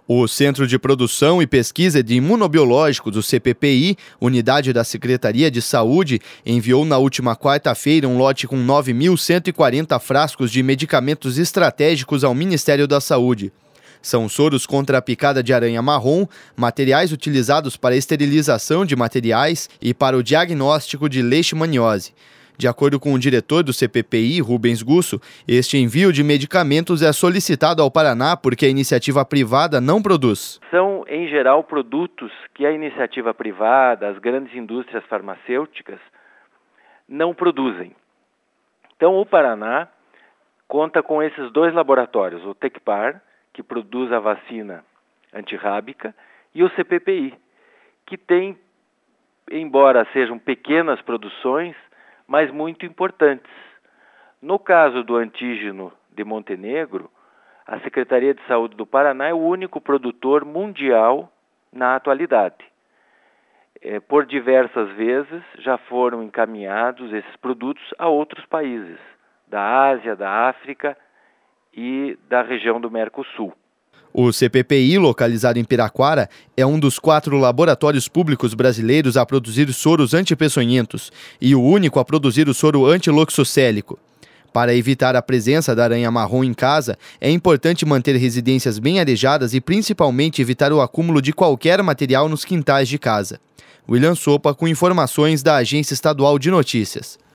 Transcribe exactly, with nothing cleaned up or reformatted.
O Centro de Produção e Pesquisa de Imunobiológicos, o C P P I, unidade da Secretaria de Saúde, enviou na última quarta-feira um lote com nove mil cento e quarenta frascos de medicamentos estratégicos ao Ministério da Saúde. São soros contra a picada de aranha marrom, materiais utilizados para a esterilização de materiais e para o diagnóstico de leishmaniose. De acordo com o diretor do C P P I, Rubens Gusso, este envio de medicamentos é solicitado ao Paraná porque a iniciativa privada não produz. São, em geral, produtos que a iniciativa privada, as grandes indústrias farmacêuticas, não produzem. Então, o Paraná conta com esses dois laboratórios, o Tecpar, que produz a vacina antirrábica, e o C P P I, que tem, embora sejam pequenas produções, mas muito importantes. No caso do antígeno de Montenegro, a Secretaria de Saúde do Paraná é o único produtor mundial na atualidade. É, por diversas vezes já foram encaminhados esses produtos a outros países, da Ásia, da África e da região do Mercosul. O C P P I, localizado em Piraquara, é um dos quatro laboratórios públicos brasileiros a produzir soros antipeçonhentos e o único a produzir o soro antiloxocélico. Para evitar a presença da aranha marrom em casa, é importante manter residências bem arejadas e principalmente evitar o acúmulo de qualquer material nos quintais de casa. William Sopa, com informações da Agência Estadual de Notícias.